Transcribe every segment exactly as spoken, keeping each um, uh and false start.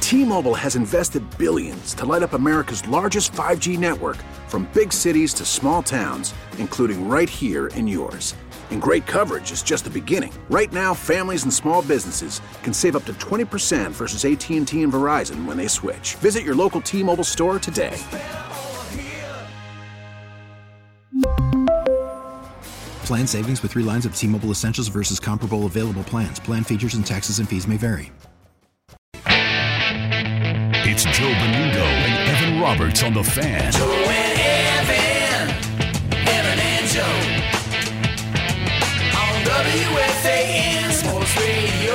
T-Mobile has invested billions to light up America's largest five G network, from big cities to small towns, including right here in yours. And great coverage is just the beginning. Right now, families and small businesses can save up to twenty percent versus A T and T and Verizon when they switch. Visit your local T-Mobile store today. Plan savings with three lines of T-Mobile Essentials versus comparable available plans. Plan features and taxes and fees may vary. It's Joe Benudo and Evan Roberts on The Fan. Joe and Evan, Evan and Joe, on W F A N Sports Radio.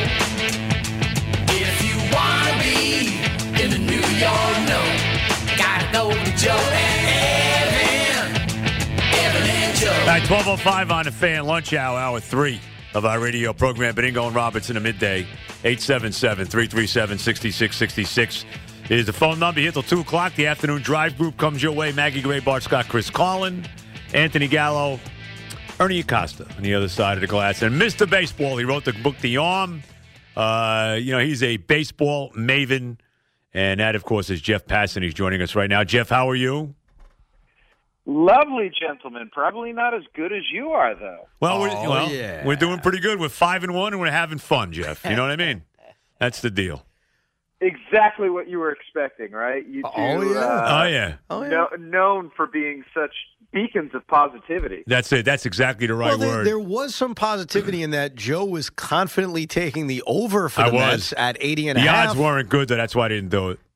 If you want to be in the New York know, gotta go to Joe and Evan, Evan and Joe. All right, twelve oh five on The Fan, lunch hour, hour three of our radio program. Beningo and Roberts in the midday. eight seven seven, three three seven, six six six six is the phone number here till two o'clock. The afternoon drive group comes your way. Maggie Gray, Bart Scott, Chris Carlin, Anthony Gallo, Ernie Acosta on the other side of the glass. And Mister Baseball, he wrote the book, The Arm. Uh, you know, he's a baseball maven. And that, of course, is Jeff Passan. He's joining us right now. Jeff, how are you? Lovely, gentlemen. Probably not as good as you are, though. Well, we're, Oh, well yeah. we're doing pretty good. We're five and one, and we're having fun, Jeff. You know what I mean? That's the deal. Exactly what you were expecting, right? You two, Oh, yeah. uh, Oh, yeah. Oh, yeah. no, known for being such beacons of positivity. That's it. That's exactly the right Well, there, word. there was some positivity in that. Joe was confidently taking the over for I the was. Mets at eighty and a The half. odds weren't good, though. That's why I didn't do it.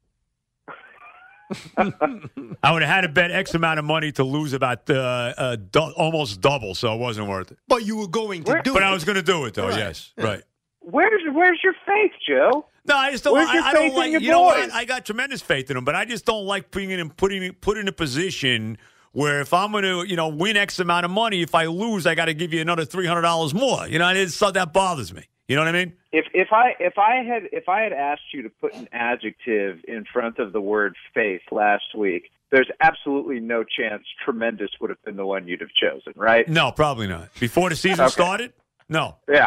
I would have had to bet X amount of money to lose about uh, uh, du- almost double, so it wasn't worth it. But you were going to Where- do But it. I was going to do it, though. Right. Yes, Yeah. right. Where's Where's your faith, Joe? No, I just don't. Where's I, your I don't faith in like. your You know what? boys? I got tremendous faith in them, but I just don't like being in putting put in a position where if I'm going to, you know, win X amount of money, if I lose, I got to give you another three hundred dollars more. You know, it's so that bothers me. You know what I mean? If if I if I had if I had asked you to put an adjective in front of the word faith last week, there's absolutely no chance tremendous would have been the one you'd have chosen, right? No, probably not. Before the season Okay. started, no, Yeah.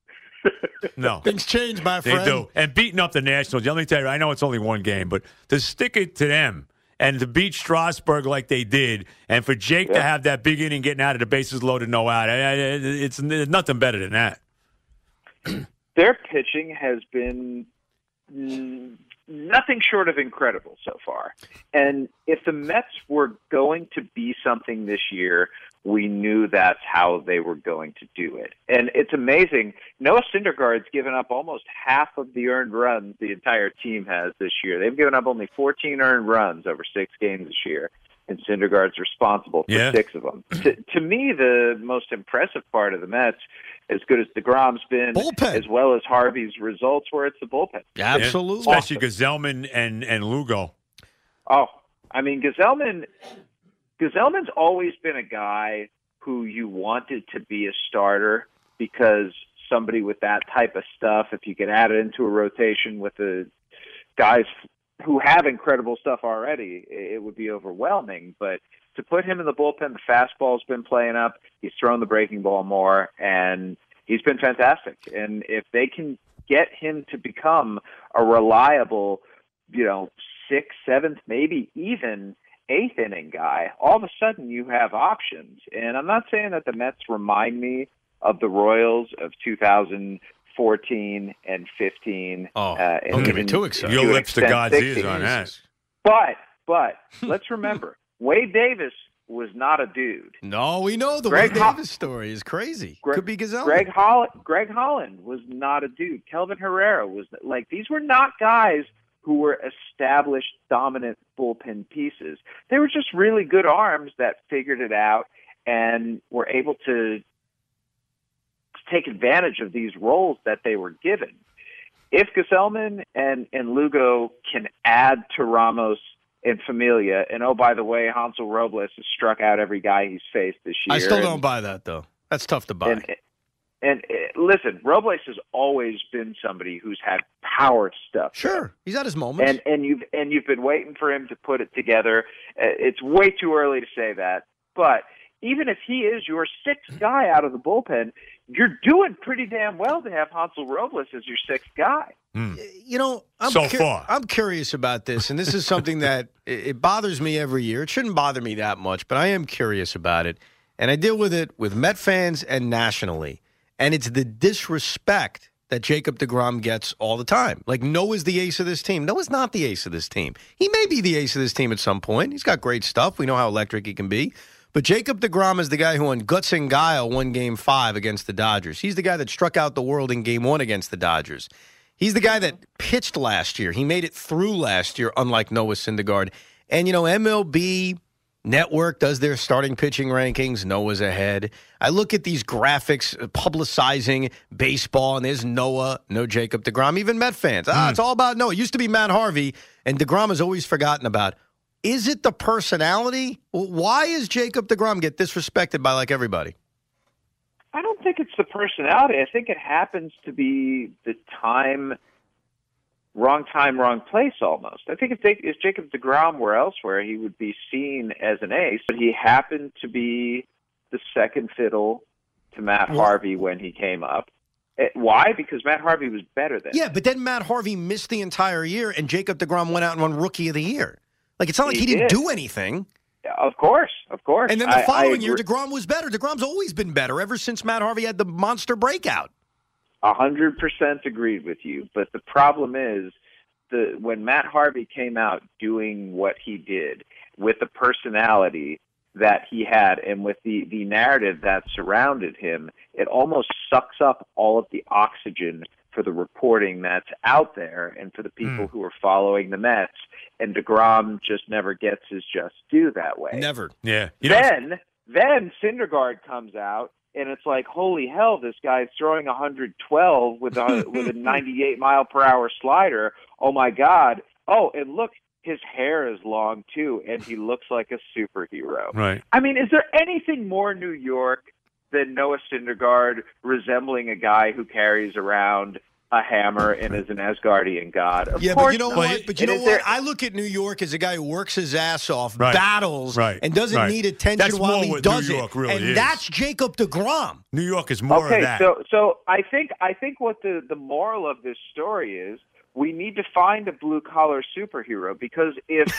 no. Things change, my They friend. do. And beating up the Nationals, let me tell you, I know it's only one game, but to stick it to them and to beat Strasburg like they did, and for Jake to Yeah. have that big inning getting out of the bases loaded, no out, I- I- it's, it's nothing better than that. Their pitching has been mm, nothing short of incredible so far. And if the Mets were going to be something this year, we knew that's how they were going to do it. And it's amazing. Noah Syndergaard's given up almost half of the earned runs the entire team has this year. They've given up only fourteen earned runs over six games this year, and Syndergaard's responsible for Yeah. six of them. to, to me, the most impressive part of the Mets, as good as DeGrom's been, Bullpen. as well as Harvey's results, were it's the bullpen. Absolutely. Yeah. Especially Gazelman and, and Lugo. Oh, I mean, Gazelman, Gazelman's always been a guy who you wanted to be a starter because somebody with that type of stuff, if you could add it into a rotation with the guys who have incredible stuff already, it would be overwhelming. But to put him in the bullpen, the fastball's been playing up. He's thrown the breaking ball more, and he's been fantastic. And if they can get him to become a reliable, you know, sixth, seventh, maybe even eighth inning guy, all of a sudden you have options. And I'm not saying that the Mets remind me of the Royals of two thousand fourteen and fifteen. Oh, uh, and don't get me even too excited. Your to an lips to extent God's ears sixteen. on that. But, but let's remember, Wade Davis was not a dude. No, we know the Greg Wade Ho- Davis story is crazy. Greg, Could be Gazelle. Greg Holland, Greg Holland was not a dude. Kelvin Herrera was like, these were not guys who were established dominant bullpen pieces. They were just really good arms that figured it out and were able to take advantage of these roles that they were given. If Gesellman and, and Lugo can add to Ramos and Familia, and oh, by the way, Hansel Robles has struck out every guy he's faced this year. I still and, don't buy that, though. That's tough to buy. And, and, uh, listen, Robles has always been somebody who's had power stuff. Sure, he's had his moments. And and you've and you've been waiting for him to put it together. Uh, It's way too early to say that, but even if he is your sixth guy out of the bullpen, you're doing pretty damn well to have Hansel Robles as your sixth guy. Mm. You know, I'm so cur- far. I'm curious about this, and this is something that it, it bothers me every year. It shouldn't bother me that much, but I am curious about it, and I deal with it with Met fans and nationally, and it's the disrespect that Jacob deGrom gets all the time. Like, Noah's the ace of this team. Noah's not the ace of this team. He may be the ace of this team at some point. He's got great stuff. We know how electric he can be. But Jacob deGrom is the guy who on guts and guile won Game five against the Dodgers. He's the guy that struck out the world in Game one against the Dodgers. He's the guy that pitched last year. He made it through last year, unlike Noah Syndergaard. And, you know, M L B Network does their starting pitching rankings. Noah's ahead. I look at these graphics publicizing baseball, and there's Noah, no Jacob deGrom. Even Met fans, ah, Mm. it's all about Noah. It used to be Matt Harvey, and deGrom is always forgotten about. Is it the personality? Why is Jacob deGrom get disrespected by like everybody? I don't think it's the personality. I think it happens to be the time, wrong time, wrong place almost. I think if, they, if Jacob deGrom were elsewhere, he would be seen as an ace, but he happened to be the second fiddle to Matt Well- Harvey when he came up. Eh, Why? Because Matt Harvey was better than him. Yeah, but then Matt Harvey missed the entire year, and Jacob deGrom went out and won Rookie of the Year. Like, it's not like He he didn't did. do anything. Of course, of course. And then the I- I following year, agree. deGrom was better. deGrom's always been better ever since Matt Harvey had the monster breakout. A hundred percent agreed with you, but the problem is the when Matt Harvey came out doing what he did with the personality that he had and with the, the narrative that surrounded him, it almost sucks up all of the oxygen for the reporting that's out there and for the people Mm. who are following the Mets. And deGrom just never gets his just due that way. Never. Yeah. You know, Then, then Syndergaard comes out, and it's like, holy hell, this guy's throwing one hundred twelve with a with a ninety-eight mile per hour slider. Oh my God! Oh, and look, his hair is long too, and he looks like a superhero. right. I mean, is there anything more New York than Noah Syndergaard resembling a guy who carries around a hammer and is an Asgardian god? Of Yeah, but course you know not. what? But you And know is what? there- I look at New York as a guy who works his ass off, Right. battles, Right. and doesn't Right. need attention That's while more he what does New York it. really and is. that's Jacob deGrom. New York is more okay, of that. so so I think I think what the the moral of this story is, we need to find a blue collar superhero, because if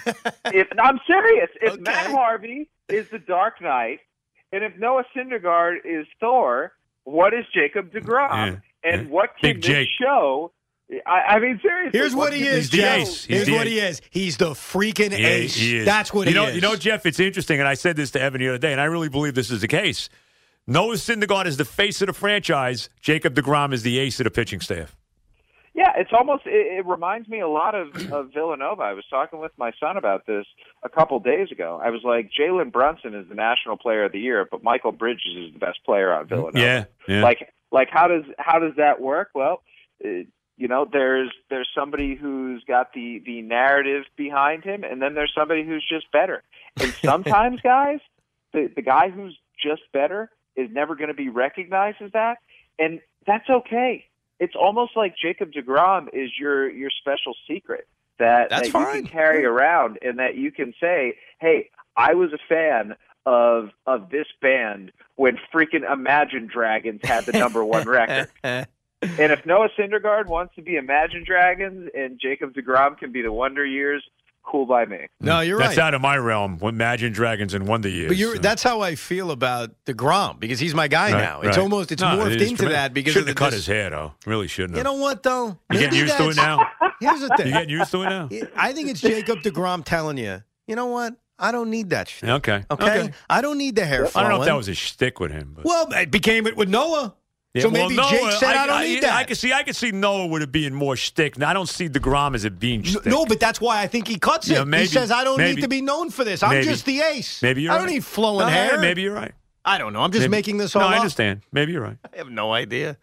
if I'm serious, if Okay. Matt Harvey is the Dark Knight, and if Noah Syndergaard is Thor, what is Jacob deGrom? Yeah. And Yeah. what can Big this Jake. show? I, I mean, seriously, Here's what he can is, He's the Jeff. ace. He's Here's the what ace. he is. He's the freaking Yeah, ace. he is. That's what you he know, is. You know, Jeff, it's interesting, and I said this to Evan the other day, and I really believe this is the case. Noah Syndergaard is the face of the franchise. Jacob deGrom is the ace of the pitching staff. Yeah, it's almost, it, it reminds me a lot of, of Villanova. I was talking with my son about this a couple days ago. I was like, Jalen Brunson is the National Player of the Year, but Michael Bridges is the best player on Villanova. Yeah, yeah. Like, like how does how does that work? Well, uh, you know, there's there's somebody who's got the, the narrative behind him, and then there's somebody who's just better. And sometimes, guys, the, the guy who's just better is never going to be recognized as that, and that's okay. It's almost like Jacob deGrom is your your special secret that, That's that fine. you can carry around, and that you can say, hey, I was a fan of of this band when freaking Imagine Dragons had the number one record. And if Noah Syndergaard wants to be Imagine Dragons and Jacob deGrom can be the Wonder Years, cool by me. No, you're That's right. out of my realm. Imagine Dragons and Wonder Years. But you're, So- that's how I feel about deGrom, because he's my guy Right, now. It's right. almost it's No, morphed it is into tremendous. that because shouldn't of have the, cut his hair though. Really shouldn't You have. know what though? You Maybe getting used to it that's- now? Here's the You thing. getting used to it now? I think it's Jacob deGrom telling you, you know what? I don't need that shit. Okay. Okay? I don't need the hair I don't know if flowing. that was a shtick with him. But. Well, it became it with Noah. Yeah, so well, maybe Noah, Jake said, I, don't I, need I, that. I can see. I can see Noah would have been more shtick. Now, I don't see deGrom as it being No, shtick. no, but that's why I think he cuts it. Yeah, maybe- he says, I don't maybe- need to be known for this. I'm maybe- just the ace. maybe you're I don't right. need flowing No, hair. Maybe you're right. I don't know. I'm just Maybe- making this all No, up. I understand. Maybe you're right. I have no idea.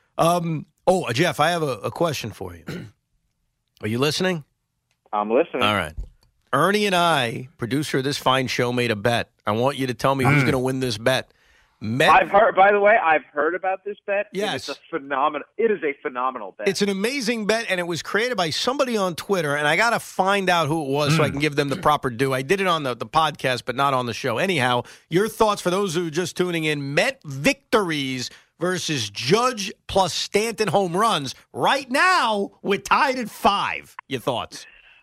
Um. Oh, Jeff, I have a, a question for you. Are you listening? I'm listening. All right. Ernie and I, producer of this fine show, made a bet. I want you to tell me who's going to win this bet. Met, I've heard. By the way, I've heard about this bet. Yes. It's a phenomenal. It is a phenomenal bet. It's an amazing bet, and it was created by somebody on Twitter, and I got to find out who it was Mm. so I can give them the proper due. I did it on the, the podcast, but not on the show. Anyhow, your thoughts for those who are just tuning in, Met victories versus Judge plus Stanton home runs. Right now, we're tied at five. Your thoughts?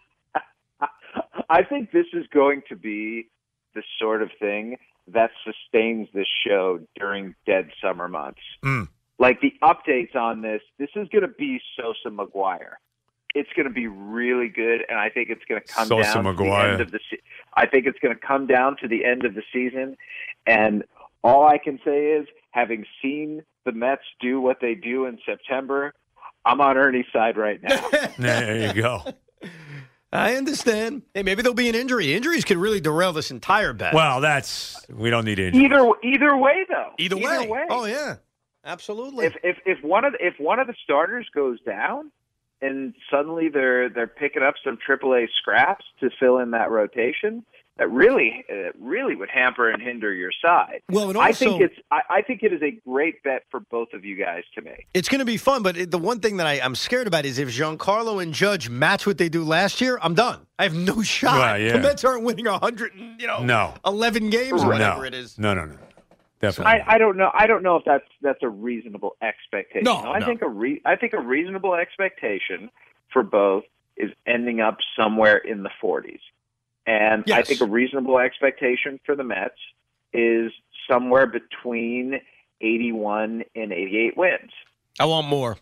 I think this is going to be the sort of thing that sustains this show during dead summer months. Mm. Like the updates on this, this is going to be Sosa McGuire. It's going to be really good, and I think it's going to come Sosa down to the McGuire. end of the. Se- I think it's going to come down to the end of the season, and all I can say is, having seen the Mets do what they do in September, I'm on Ernie's side right now. There you go. I understand. Hey, maybe there'll be an injury. Injuries can really derail this entire bet. Well, that's we don't need injury. Either either way, though. either, way. Oh yeah, absolutely. If if if one of the, if one of the starters goes down, and suddenly they're they're picking up some triple A scraps to fill in that rotation, that really uh, really would hamper and hinder your side. Well, and I also- think it's I, I think it is a great bet for both of you guys to make. It's going to be fun, but it, the one thing that I, I'm scared about is if Giancarlo and Judge match what they do last year, I'm done. I have no shot. Well, yeah. The Mets aren't winning one hundred, you know, No. eleven games or whatever no. it is. No, no, no. Definitely. I, I don't know. I don't know if that's that's a reasonable expectation. No, I no. think a re, I think a reasonable expectation for both is ending up somewhere in the forties, and I Yes. think a reasonable expectation for the Mets is somewhere between eighty-one and eighty-eight wins. I want more.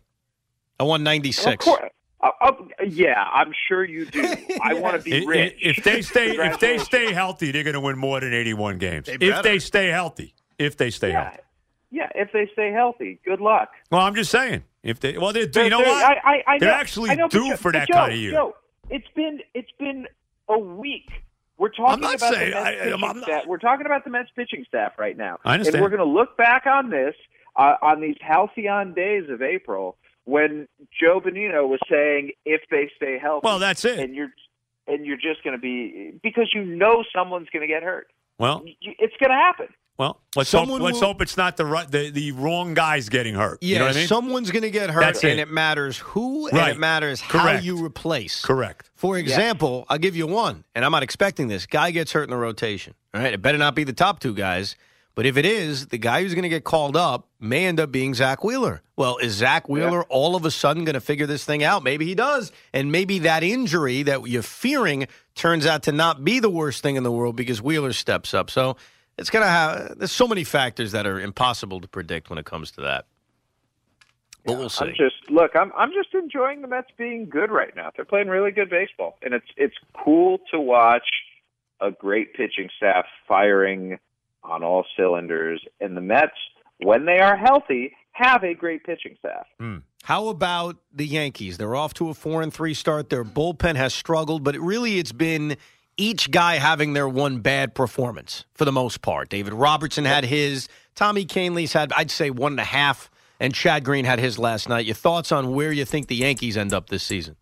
I want ninety-six. Of course, uh, uh, yeah, I'm sure you do. I want to be I- I- rich. If they stay, if they stay healthy, they're going to win more than eighty-one games. They If better. they stay healthy, if they stay yeah, healthy. yeah, if they stay healthy, good luck. Well, I'm just saying. If they, well, they, you They're- know they're- what? I, I, I They're know, actually I know, but due Joe- for but that Joe, kind of year. Joe, it's been it's been a week. We're talking not about saying- the Mets I- I'm- pitching I'm not- staff. We're talking about the Mets pitching staff right now. I understand. And we're going to look back on this uh, on these halcyon days of April when Joe Bonino was saying if they stay healthy. Well, that's it. And you're and you're just going to be because you know someone's going to get hurt. Well, You- It's going to happen. well, let's hope, Someone let's will- hope it's not the right, the, the wrong guys getting hurt. Yeah, you know what I mean? someone's going to get hurt, That's and it. it matters who, and Right. it matters how Correct. you replace. Correct. For example, I'll give you one, and I'm not expecting this. Guy gets hurt in the rotation. All right, it better not be the top two guys. But if it is, the guy who's going to get called up may end up being Zach Wheeler. Well, is Zach Wheeler all of a sudden going to figure this thing out? Maybe he does. And maybe that injury that you're fearing turns out to not be the worst thing in the world because Wheeler steps up. So it's going to have – there's so many factors that are impossible to predict when it comes to that. But we'll see. I'm just look. I'm I'm just enjoying the Mets being good right now. They're playing really good baseball, and it's it's cool to watch a great pitching staff firing on all cylinders. And the Mets, when they are healthy, have a great pitching staff. How about the Yankees? They're off to a four and three start. Their bullpen has struggled, but it really it's been each guy having their one bad performance for the most part. David Robertson had his. Tommy Kahnle's had, I'd say, one and a half, and Chad Green had his last night. Your thoughts on where you think the Yankees end up this season?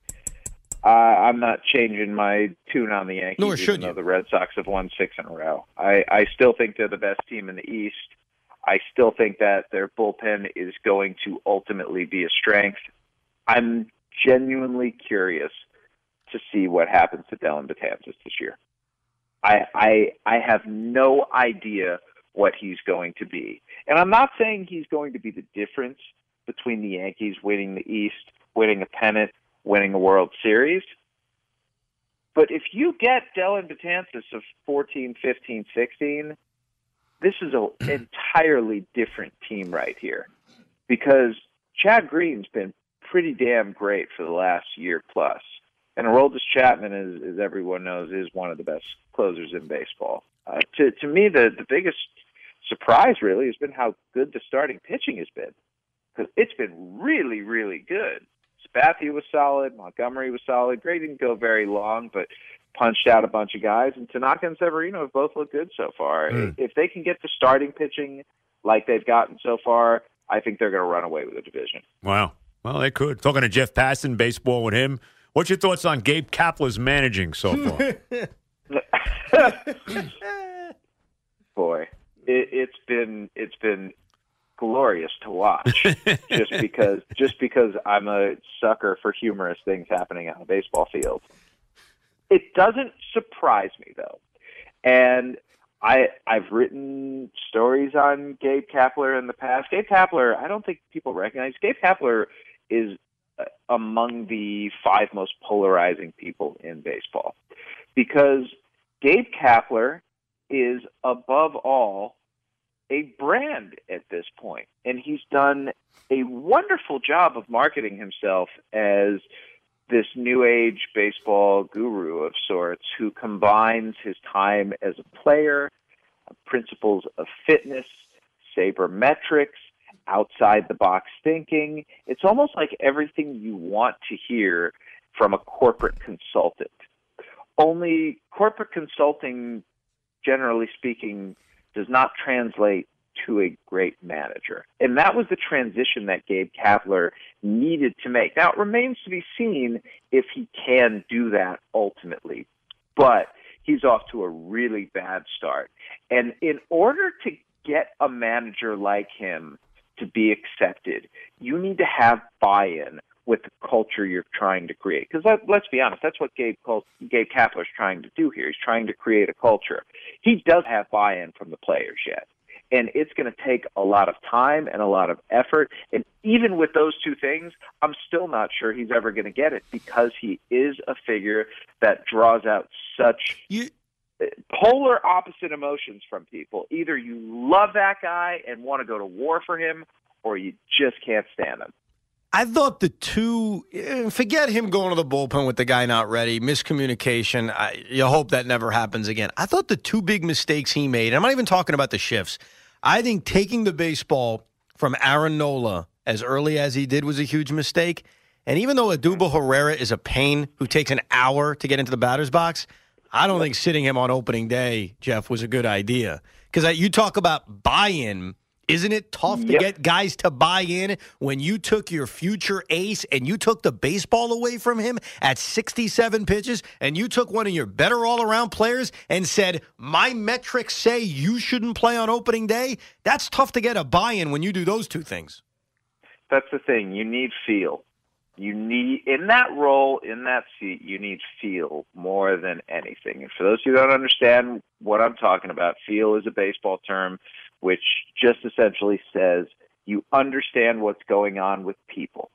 Uh, I'm not changing my tune on the Yankees, Nor should even though you. the Red Sox have won six in a row. I, I still think they're the best team in the East. I still think that their bullpen is going to ultimately be a strength. I'm genuinely curious to see what happens to Dellin Betances this year. I, I I have no idea what he's going to be. And I'm not saying he's going to be the difference between the Yankees winning the East, winning a pennant, winning a World Series. But if you get Dellin Betances of fourteen, fifteen, sixteen, this is an entirely different team right here. Because Chad Green's been pretty damn great for the last year plus. And Aroldis Chapman, as, as everyone knows, is one of the best closers in baseball. Uh, to, to me, the, the biggest surprise really has been how good the starting pitching has been. Because it's been really, really good. Sabathia was solid. Montgomery was solid. Gray didn't go very long, but punched out a bunch of guys. And Tanaka and Severino have both looked good so far. Mm. If they can get the starting pitching like they've gotten so far, I think they're going to run away with the division. Wow. Well, they could. Talking to Jeff Passan, baseball with him. What's your thoughts on Gabe Kapler's managing so far? Boy. it, it's been it's been glorious to watch. just because just because I'm a sucker for humorous things happening on a baseball field. It doesn't surprise me though, and I I've written stories on Gabe Kapler in the past. Gabe Kapler, I don't think people recognize. Gabe Kapler is among the five most polarizing people in baseball because Gabe Kapler is above all a brand at this point, and he's done a wonderful job of marketing himself as this new age baseball guru of sorts who combines his time as a player, principles of fitness, sabermetrics, outside the box thinking. It's almost like everything you want to hear from a corporate consultant. Only corporate consulting, generally speaking, does not translate to a great manager. And that was the transition that Gabe Kapler needed to make. Now, it remains to be seen if he can do that ultimately. But he's off to a really bad start. And in order to get a manager like him to be accepted, you need to have buy-in with the culture you're trying to create. Because let, let's be honest, that's what Gabe, Gabe Kapler is trying to do here. He's trying to create a culture. He does have buy-in from the players yet. And it's going to take a lot of time and a lot of effort. And even with those two things, I'm still not sure he's ever going to get it because he is a figure that draws out such you- polar opposite emotions from people. Either you love that guy and want to go to war for him, or you just can't stand him. I thought the two, forget him going to the bullpen with the guy not ready, miscommunication. I, you hope that never happens again. I thought the two big mistakes he made, I'm not even talking about the shifts. I think taking the baseball from Aaron Nola as early as he did was a huge mistake. And even though Odubel Herrera is a pain who takes an hour to get into the batter's box, I don't think sitting him on opening day, Jeff, was a good idea. Because you talk about buy-in. Isn't it tough to yep. get guys to buy in when you took your future ace and you took the baseball away from him at sixty-seven pitches and you took one of your better all-around players and said, my metrics say you shouldn't play on opening day? That's tough to get a buy-in when you do those two things. That's the thing. You need feel. You need, in that role, in that seat, you need feel more than anything. And for those who don't understand what I'm talking about, feel is a baseball term which just essentially says you understand what's going on with people.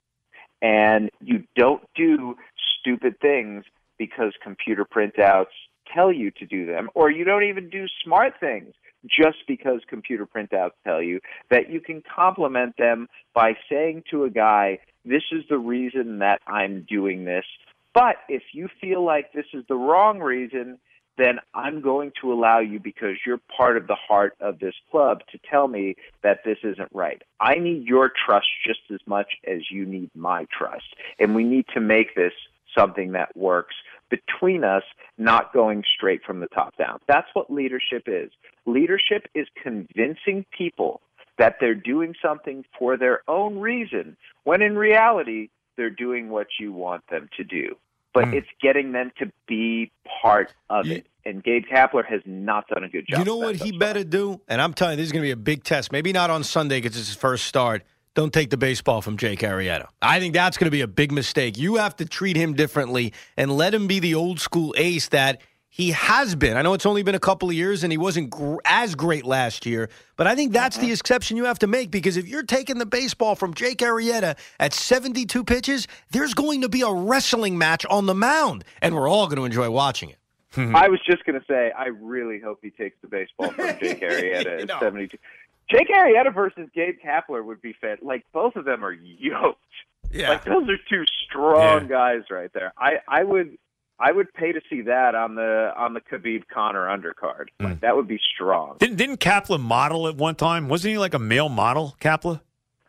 And you don't do stupid things because computer printouts tell you to do them, or you don't even do smart things just because computer printouts tell you. That you can complement them by saying to a guy, this is the reason that I'm doing this, but if you feel like this is the wrong reason, then I'm going to allow you, because you're part of the heart of this club, to tell me that this isn't right. I need your trust just as much as you need my trust. And we need to make this something that works between us, not going straight from the top down. That's what leadership is. Leadership is convincing people that they're doing something for their own reason, when in reality, they're doing what you want them to do. But mm. it's getting them to be part of you, it. And Gabe Kapler has not done a good job. You know what he better do? And I'm telling you, this is going to be a big test. Maybe not on Sunday because it's his first start. Don't take the baseball from Jake Arrieta. I think that's going to be a big mistake. You have to treat him differently and let him be the old school ace that he has been. I know it's only been a couple of years and he wasn't gr- as great last year, but I think that's the exception you have to make, because if you're taking the baseball from Jake Arrieta at seventy-two pitches, there's going to be a wrestling match on the mound, and we're all going to enjoy watching it. I was just going to say, I really hope he takes the baseball from Jake Arrieta at no. seventy-two. Jake Arrieta versus Gabe Kapler would be fed. Like, both of them are yoked. Yeah. Like, those are two strong yeah. guys right there. I, I would... I would pay to see that on the on the Khabib Conor undercard. Like, mm. that would be strong. Didn't didn't Kapler model at one time? Wasn't he like a male model, Kapler?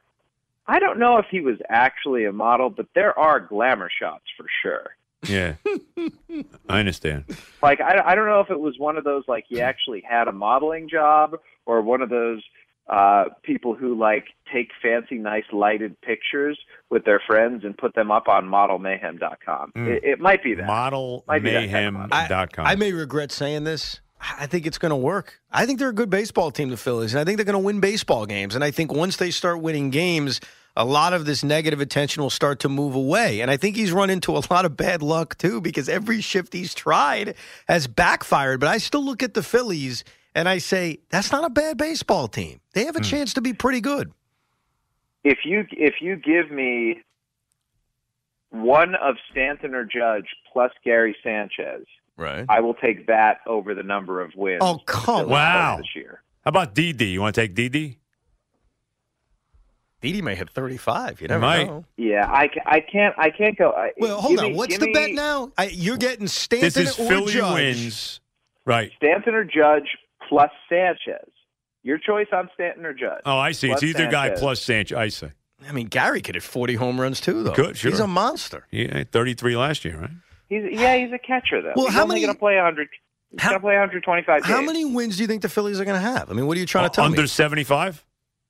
I don't know if he was actually a model, but there are glamour shots for sure. Yeah, I understand. Like, I, I don't know if it was one of those, like, he actually had a modeling job, or one of those uh, people who, like, take fancy, nice lighted pictures with their friends and put them up on model mayhem dot com. Mm. It, it might be that. model mayhem dot com. I, I may regret saying this, I think it's going to work. I think they're a good baseball team, the Phillies, and I think they're going to win baseball games. And I think once they start winning games, a lot of this negative attention will start to move away. And I think he's run into a lot of bad luck, too, because every shift he's tried has backfired. But I still look at the Phillies and I say, that's not a bad baseball team. They have a mm. chance to be pretty good. If you if you give me one of Stanton or Judge plus Gary Sanchez, right, I will take that over the number of wins. Oh, come wow. this year. How about Didi? You want to take Didi? Didi may hit thirty-five. You never might. know. Yeah, I, I can't I can't go. I, well, hold on. Me, What's the me, bet now? I, you're getting Stanton this is or Philly Judge. wins. Right. Stanton or Judge plus Sanchez. Your choice on Stanton or Judge. Oh, I see. Plus It's either Sanchez. guy plus Sanchez. I see. I mean, Gary could hit forty home runs, too, though. Good, sure. He's a monster. Yeah, thirty-three last year, right? He's yeah, he's a catcher though. Well, he's how only many- going to play one hundred. He's how- going to play one hundred twenty-five How games. many wins do you think the Phillies are going to have? I mean, what are you trying to tell Under me? seventy-five?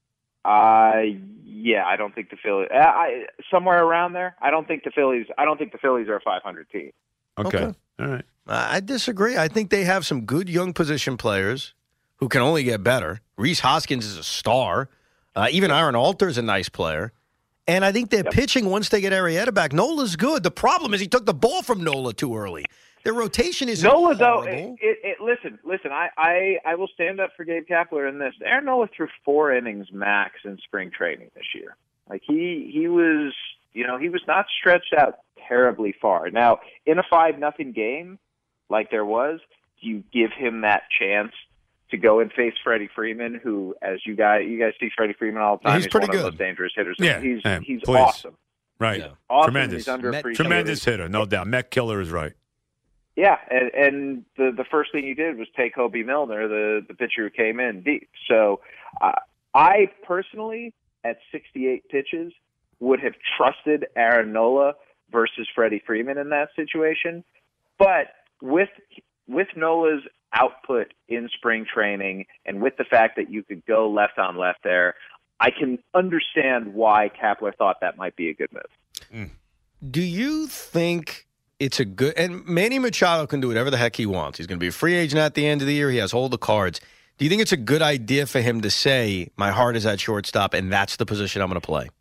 Uh, yeah, I don't think the Phillies. Uh, I, somewhere around there. I don't think the Phillies. I don't think the Phillies are a five hundred team. Okay. Okay. All right. I disagree. I think they have some good young position players who can only get better. Reese Hoskins is a star. Uh, even Aaron Alter's a nice player. And I think their Yep. pitching, once they get Arrieta back, Nola's good. The problem is he took the ball from Nola too early. Their rotation is Nola, though, horrible. it, it, it, listen, listen. I, I, I will stand up for Gabe Kapler in this. Aaron Nola threw four innings max in spring training this year. Like he, he was, you know, he was not stretched out terribly far. Now, in a five nothing game like there was, you give him that chance to go and face Freddie Freeman, who, as you guys, you guys see Freddie Freeman all the time. He's pretty one of the good. most dangerous hitters. Yeah, he's yeah, he's please. awesome. Right. Yeah. Awesome. Tremendous. He's underappreciated. Tremendous hitter, no doubt. Met Killer is right. Yeah, and, and the the first thing you did was take Hobie Milner, the the pitcher who came in deep. So uh, I personally, at sixty-eight pitches, would have trusted Aaron Nola versus Freddie Freeman in that situation. But with with Nola's output in spring training, and with the fact that you could go left on left there, I can understand why Kapler thought that might be a good move. Do you think it's a good – and Manny Machado can do whatever the heck he wants. He's going to be a free agent at the end of the year. He has all the cards. Do you think it's a good idea for him to say, my heart is at shortstop, and that's the position I'm going to play?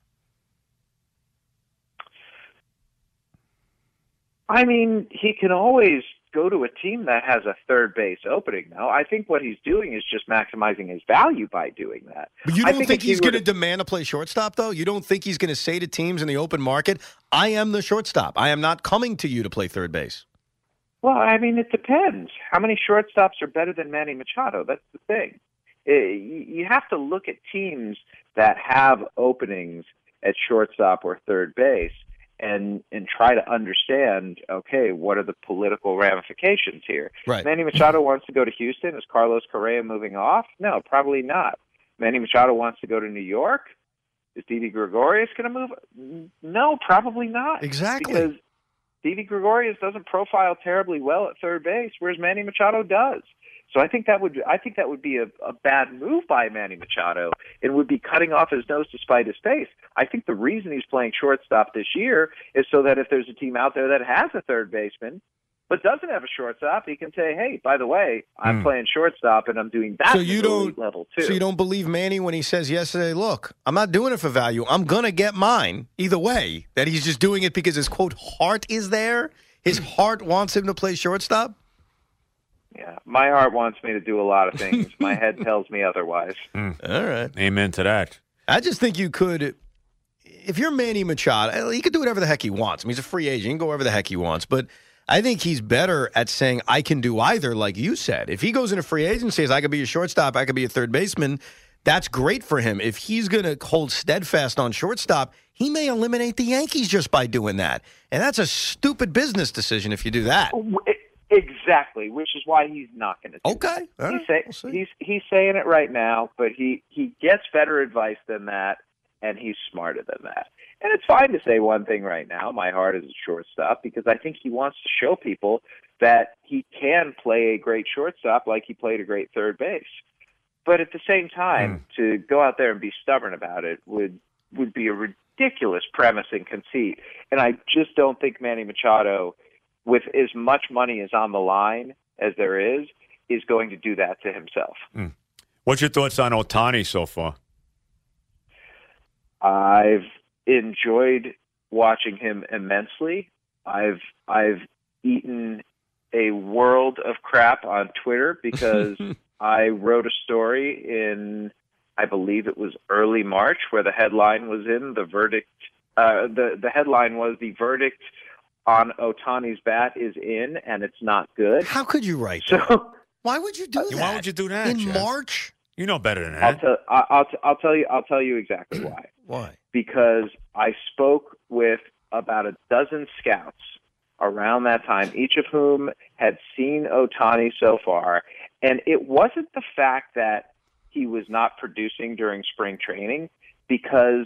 I mean, he can always go to a team that has a third base opening now. I think what he's doing is just maximizing his value by doing that. But you I don't think, think if he he's were going to demand to play shortstop, though? You don't think he's going to say to teams in the open market, I am the shortstop. I am not coming to you to play third base. Well, I mean, it depends. How many shortstops are better than Manny Machado? That's the thing. It, you have to look at teams that have openings at shortstop or third base and and try to understand, okay, what are the political ramifications here? Right. Manny Machado wants to go to Houston. Is Carlos Correa moving off? No, probably not. Manny Machado wants to go to New York. Is Didi Gregorius going to move? No, probably not. Exactly. Because Didi Gregorius doesn't profile terribly well at third base, whereas Manny Machado does. So I think that would I think that would be a, a bad move by Manny Machado. It would be cutting off his nose to spite his face. I think the reason he's playing shortstop this year is so that if there's a team out there that has a third baseman but doesn't have a shortstop, he can say, hey, by the way, I'm Hmm. playing shortstop and I'm doing that So at you the don't elite level too. So you don't believe Manny when he says yesterday, look, I'm not doing it for value. I'm going to get mine either way. That he's just doing it because his, quote, heart is there? His heart wants him to play shortstop? Yeah, my heart wants me to do a lot of things. My head tells me otherwise. All right. Amen to that. I just think you could, if you're Manny Machado, he could do whatever the heck he wants. I mean, he's a free agent. He can go wherever the heck he wants. But I think he's better at saying, I can do either, like you said. If he goes into free agency and says, I could be a shortstop, I could be a third baseman, that's great for him. If he's going to hold steadfast on shortstop, he may eliminate the Yankees just by doing that. And that's a stupid business decision if you do that. Exactly, which is why he's not going to do Okay. that. All He's, right. say, We'll see. he's, he's saying it right now, but he, he gets better advice than that, and he's smarter than that. And it's fine to say one thing right now, my heart is a shortstop, because I think he wants to show people that he can play a great shortstop like he played a great third base. But at the same time, mm. to go out there and be stubborn about it would would be a ridiculous premise and conceit. And I just don't think Manny Machado, with as much money as on the line as there is, is going to do that to himself. Mm. What's your thoughts on Ohtani so far? I've enjoyed watching him immensely. I've I've eaten a world of crap on Twitter because I wrote a story in, I believe it was early March, where the headline was in the verdict. Uh, the the headline was the verdict on Ohtani's bat is in, and it's not good. How could you write so, that? Why would you do that? Why would you do that in Jeff? March? You know better than I'll that. tell I- I'll, t- I'll tell you I'll tell you exactly why. Why? Because I spoke with about a dozen scouts around that time, each of whom had seen Ohtani so far, and it wasn't the fact that he was not producing during spring training, because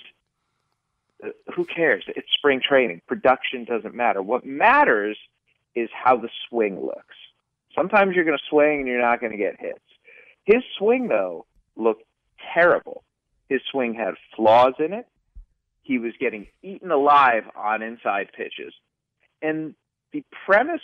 who cares? It's spring training. Production doesn't matter. What matters is how the swing looks. Sometimes you're going to swing and you're not going to get hits. His swing, though, looked terrible. His swing had flaws in it. He was getting eaten alive on inside pitches. And the premise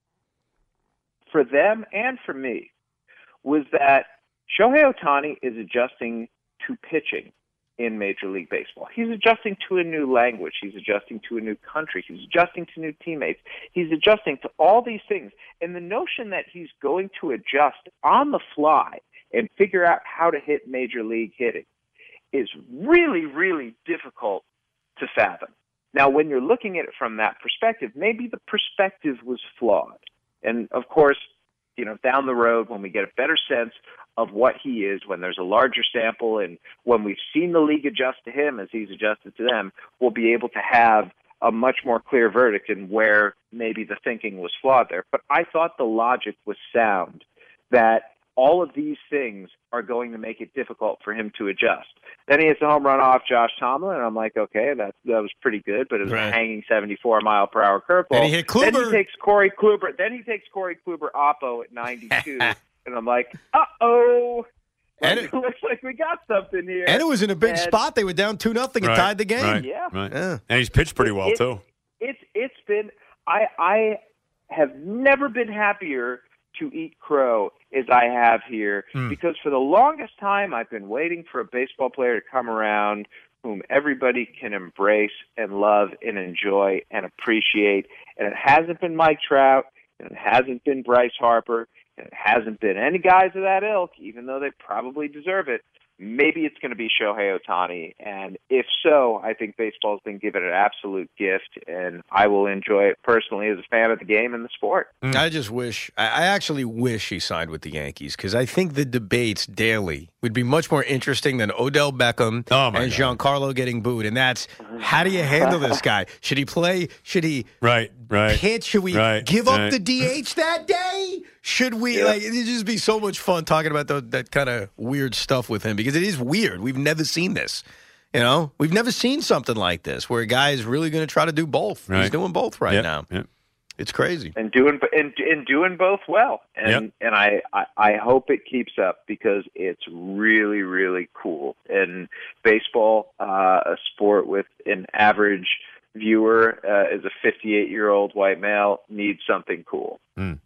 for them and for me was that Shohei Ohtani is adjusting to pitching in Major League Baseball. He's adjusting to a new language. He's adjusting to a new country. He's adjusting to new teammates. He's adjusting to all these things. And the notion that he's going to adjust on the fly and figure out how to hit Major League hitting is really, really difficult to fathom. Now, when you're looking at it from that perspective, maybe the perspective was flawed. And, of course, you know, down the road, when we get a better sense of what he is, when there's a larger sample, and when we've seen the league adjust to him as he's adjusted to them, we'll be able to have a much more clear verdict in where maybe the thinking was flawed there. But I thought the logic was sound, that all of these things are going to make it difficult for him to adjust. Then he hits a home run off Josh Tomlin, and I'm like, okay, that that was pretty good, but it was right. a hanging seventy-four mile per hour curveball. Then he hit Kluber. Then he takes Corey Kluber. Then he takes Corey Kluber oppo at ninety-two, and I'm like, uh oh. And it, it, it looks like we got something here. and it was in a big And- spot. They were down two nothing and Right, tied the game. Right, Yeah. right. Yeah. And he's pitched pretty well, It- too. It's it's been I I have never been happier to eat crow as I have here, Mm. because for the longest time I've been waiting for a baseball player to come around whom everybody can embrace and love and enjoy and appreciate. And it hasn't been Mike Trout, and it hasn't been Bryce Harper, and it hasn't been any guys of that ilk, even though they probably deserve it. Maybe it's going to be Shohei Ohtani, and if so, I think baseball's been given an absolute gift, and I will enjoy it personally as a fan of the game and the sport. I just wish, I I actually wish he signed with the Yankees, because I think the debates daily would be much more interesting than Odell Beckham Oh, my and God. Giancarlo getting booed. And that's, how do you handle this guy? Should he play? Should he Right, right. pitch? Should we right, give up right. the D H that day? Should we? Yeah. Like, it'd just be so much fun talking about the, that kind of weird stuff with him, because it is weird. We've never seen this. You know, we've never seen something like this where a guy is really going to try to do both. He's Right. doing both right Yep, now. yep. It's crazy. And doing and, and doing both well, and Yep. and I, I I hope it keeps up, because it's really really cool. And baseball, uh, a sport with an average viewer uh, as a fifty-eight year old white male, needs something cool.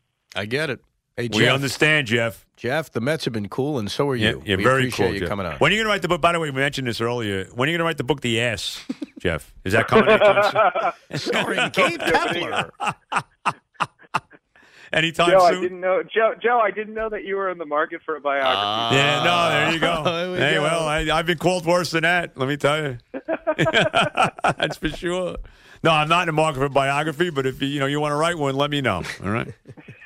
I get it. Hey, We Jeff, understand, Jeff. Jeff, the Mets have been cool, and so are Yeah, you. yeah, we very appreciate cool, you Jeff. coming on. When are you going to write the book? By the way, we mentioned this earlier. When are you going to write the book, The Ass, Jeff? Is that coming anytime soon? Starring Gabe Kepler. Anytime Joe, I soon? didn't know. Joe, Joe, I didn't know that you were in the market for a biography. Yeah, no, there you go. There we hey, go. well, I, I've been called worse than that, let me tell you. That's for sure. No, I'm not in the market for biography, but if you, you know you want to write one, let me know. All right.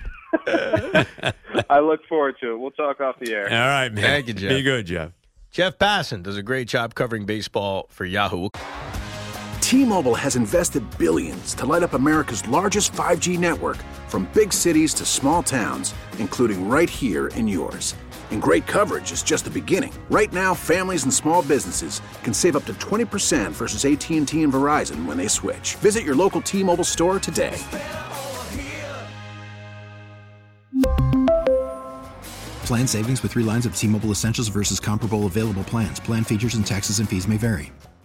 I look forward to it. We'll talk off the air. All right, man. Thank you, Jeff. Be good, Jeff. Jeff Basson does a great job covering baseball for Yahoo. T-Mobile has invested billions to light up America's largest five G network, from big cities to small towns, including right here in yours. And great coverage is just the beginning. Right now, families and small businesses can save up to twenty percent versus A T and T and Verizon when they switch. Visit your local T-Mobile store today. Plan savings with three lines of T-Mobile Essentials versus comparable available plans. Plan features and taxes and fees may vary.